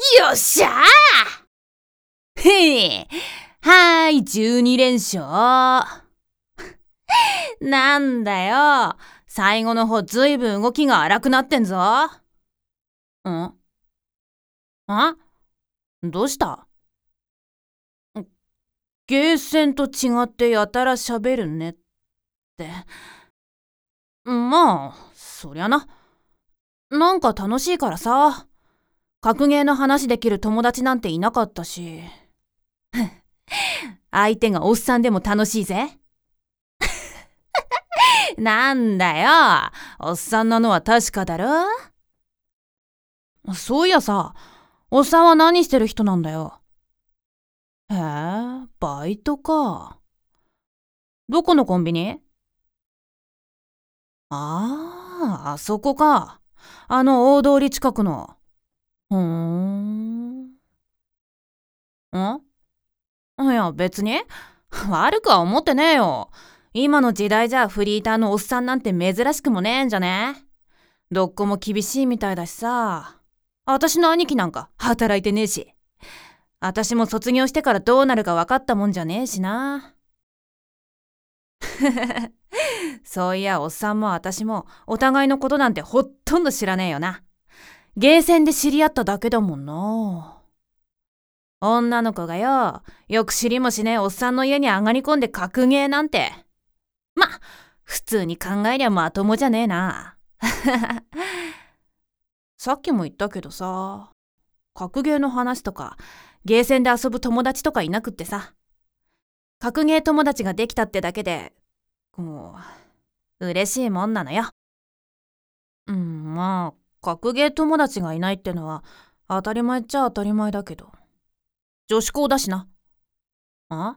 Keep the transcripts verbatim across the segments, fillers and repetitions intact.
よっしゃーへえ、はーい、じゅうに連勝。なんだよ、最後の方ずいぶん動きが荒くなってんぞ。んあどうした？ゲーセンと違ってやたら喋るねって。まあ、そりゃな。なんか楽しいからさ。格ゲーの話できる友達なんていなかったし。相手がおっさんでも楽しいぜ。なんだよ、おっさんなのは確かだろ。そういやさ、おっさんは何してる人なんだよ。へえ、バイトか。どこのコンビニ？ああ、あそこか。あの大通り近くの。ふーん。んいや、別に。悪くは思ってねえよ。今の時代じゃフリーターのおっさんなんて珍しくもねえんじゃね？どっこも厳しいみたいだしさ。私の兄貴なんか働いてねえし。私も卒業してからどうなるか分かったもんじゃねえしな。そういや、おっさんも私もお互いのことなんてほとんど知らねえよな。ゲーセンで知り合っただけだもんな。女の子がよ、よく知りもしねえおっさんの家に上がり込んで格ゲーなんて。ま、普通に考えりゃまともじゃねえな。さっきも言ったけどさ、格ゲーの話とか、ゲーセンで遊ぶ友達とかいなくってさ。格ゲー友達ができたってだけで、もう、嬉しいもんなのよ。うん、まあ、格ゲー友達がいないってのは、当たり前っちゃ当たり前だけど。女子校だしな。あ？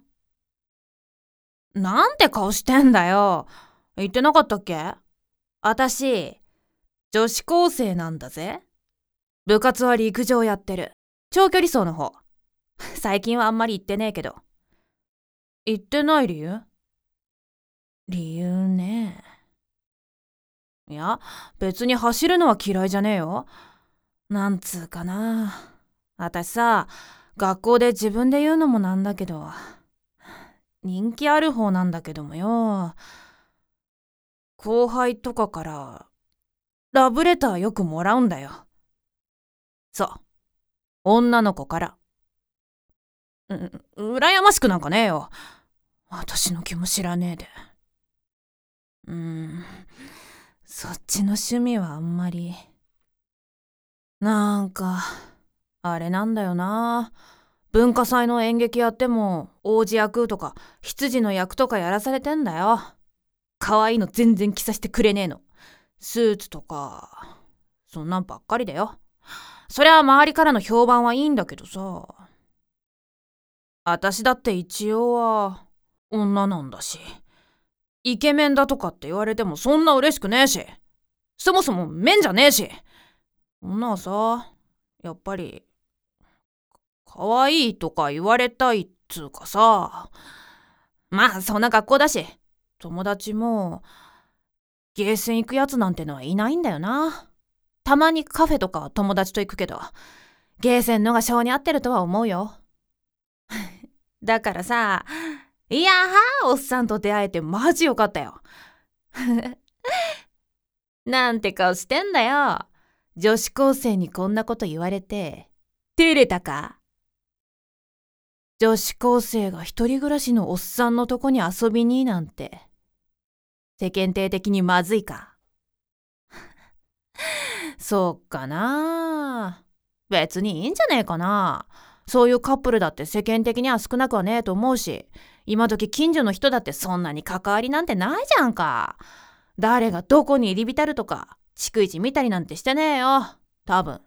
なんて顔してんだよ。言ってなかったっけ？あたし、女子高生なんだぜ。部活は陸上やってる。長距離走の方。最近はあんまり行ってねえけど。行ってない理由？理由ね。いや、別に走るのは嫌いじゃねえよ。なんつうかな。あたしさ、学校で自分で言うのもなんだけど、人気ある方なんだけどもよ。後輩とかからラブレターよくもらうんだよ。そう、女の子から。う、羨ましくなんかねえよ。私の気も知らねえで。うーん、そっちの趣味はあんまり。なんか、あれなんだよな。文化祭の演劇やっても、王子役とか、執事の役とかやらされてんだよ。可愛いの全然着させてくれねえの。スーツとか、そんなんばっかりだよ。そりゃ周りからの評判はいいんだけどさ。私だって一応は、女なんだし。イケメンだとかって言われてもそんな嬉しくねえし。そもそも面じゃねえし。女はさ、やっぱり、可愛いとか言われたいっつうかさ。まあそんな学校だし、友達も、ゲーセン行くやつなんてのはいないんだよな。たまにカフェとか友達と行くけど、ゲーセンのが性に合ってるとは思うよ。だからさ、いやー、おっさんと出会えてマジよかったよ。なんて顔してんだよ。女子高生にこんなこと言われて、照れたか？女子高生が一人暮らしのおっさんのとこに遊びになんて、世間体的にまずいか？そうかな。別にいいんじゃねえかな。そういうカップルだって世間的には少なくはねえと思うし、今時近所の人だってそんなに関わりなんてないじゃんか。誰がどこに入り浸るとか、逐一見たりなんてしてねえよ。多分。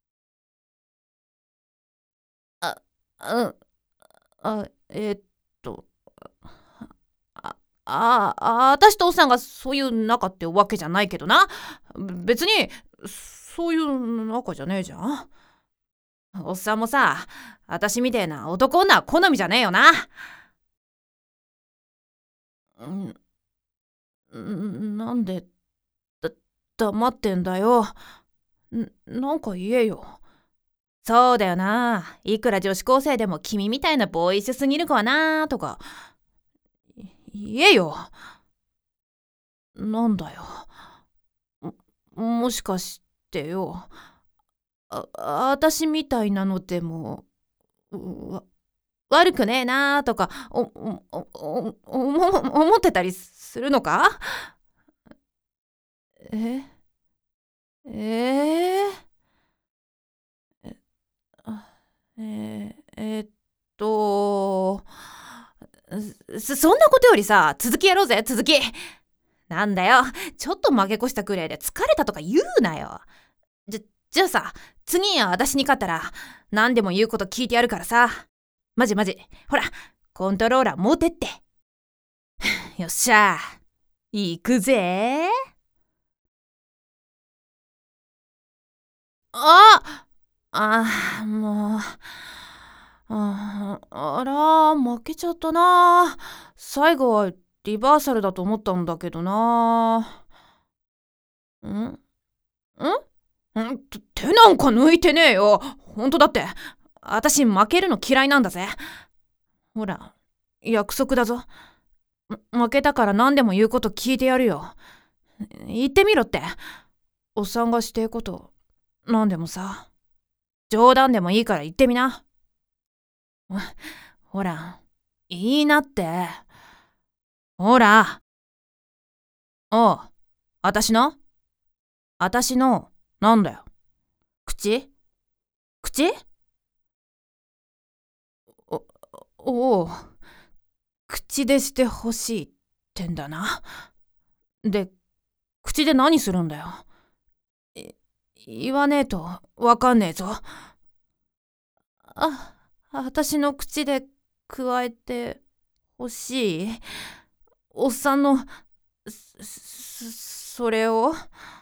あ、うん、あ、えーっと、あ、あ、あ、私とおっさんがそういう仲ってわけじゃないけどな。別に、そういう仲じゃねえじゃん。おっさんもさ、私みてえな男女は好みじゃねえよな。ん、なんで、だ、黙ってんだよ。ん、なんか言えよ。 そうだよな。いくら女子高生でも君みたいなボーイッシュすぎる子はなとか言えよ。なんだよ。も、もしかしてよ、あ、私みたいなのでもわ悪くねえなとかおおおおお思ってたりするのか？ええー、えあえー、えーっとそそんなことよりさ、続きやろうぜ、続き。なんだよ、ちょっと負け越したくらいで疲れたとか言うなよ。じゃじゃあさ、次は私に勝ったら何でも言うこと聞いてやるからさ。マジマジ、ほらコントローラー持てって。よっしゃ、行くぜ。ああ、もう。ああら、負けちゃったな。最後はリバーサルだと思ったんだけどな。んんん手なんか抜いてねえよ。ほんとだって、私負けるの嫌いなんだぜ。ほら、約束だぞ。負けたから何でも言うこと聞いてやるよ。言ってみろって。おっさんがしてえこと何でもさ、冗談でもいいから言ってみな。ほら、いいなって。ほら。おう、あたしのあたしの、なんだよ。口口お、おう、口でしてほしいってんだな。で、口で何するんだよ。い言わねえとわかんねえぞ。あ、あたしの口で加えてほしい。おっさんの、そ、それを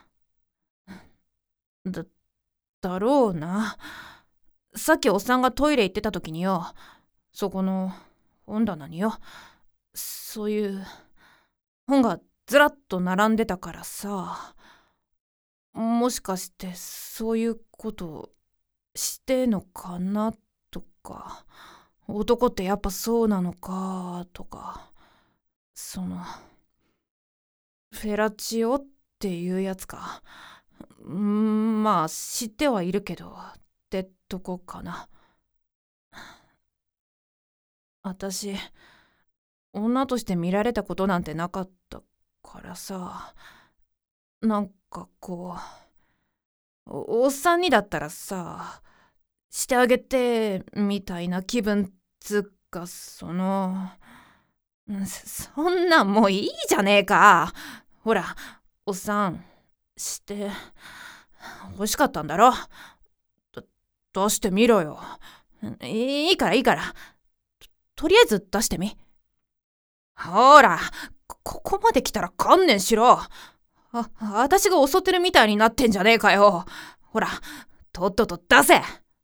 だ、だろうな。さっきおっさんがトイレ行ってた時によ、そこの本棚によ、そういう本がずらっと並んでたからさ、もしかしてそういうことしてんのかなとか、男ってやっぱそうなのかとか、そのフェラチオっていうやつか。んまあ知ってはいるけどってとこかな。私女として見られたことなんてなかったからさ、なんかこう お, おっさんにだったらさ、してあげてみたいな気分つっか、そのそそんなんもういいじゃねえか。ほらおっさんして欲しかったんだろ。出してみろよ。いいからいいから、と、とりあえず出してみ。ほら、ここまで来たら観念しろ。あ、私が襲ってるみたいになってんじゃねえかよ。ほら、とっとと出せ。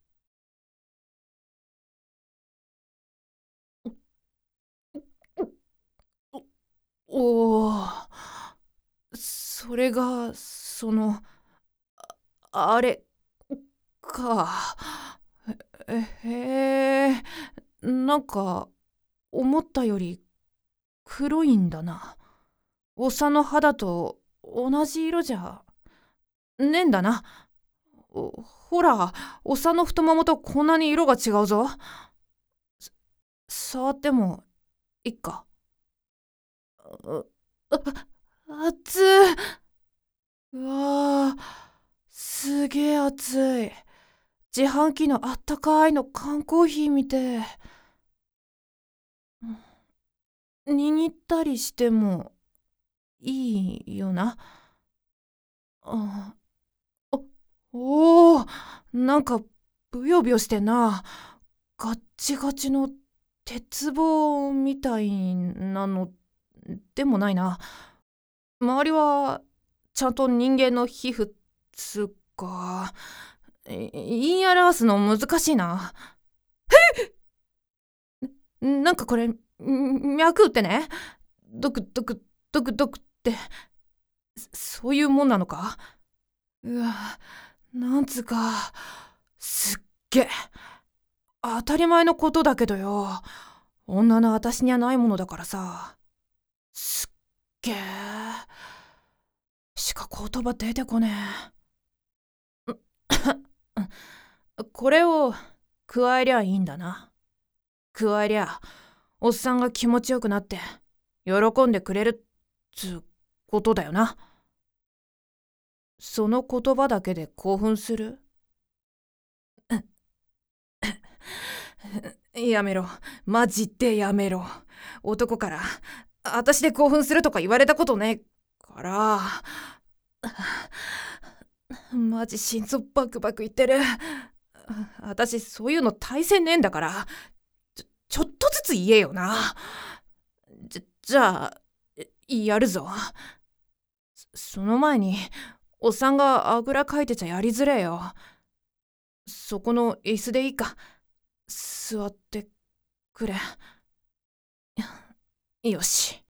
おお、それがそのあれか。えへえ、なんか思ったより黒いんだな。おっさんの肌と同じ色じゃねえんだな。ほら、おっさんの太ももとこんなに色が違うぞ。触ってもいいか。う、あ、熱い。うわー、すげえ熱い。自販機のあったかいの缶コーヒーみて。握ったりしてもいいよな。あ、おお、なんかブヨブヨしてんな。ガッチガチの鉄棒みたいなのでもないな。周りはちゃんと人間の皮膚つうか、い言い表すの難しいな。なんかこれ脈打ってね、ドクドクドクドクって、そういうもんなのか。うわ、なんつうかすっげえ。当たり前のことだけどよ。女の私にはないものだからさ。すっげえ。しか言葉出てこねえ。これを加えりゃいいんだな。加えりゃおっさんが気持ちよくなって喜んでくれるっつうことだよな。その言葉だけで興奮する？やめろ。マジでやめろ。男から私で興奮するとか言われたことねえから。マジ心臓バクバクいってる。私そういうの対戦ねえんだから。ちょ、ちょっとずつ言えよな。じゃ、じゃあ、やるぞ。その前に、おっさんがあぐらかいてちゃやりづれえよ。そこの椅子でいいか。座ってくれ。よし。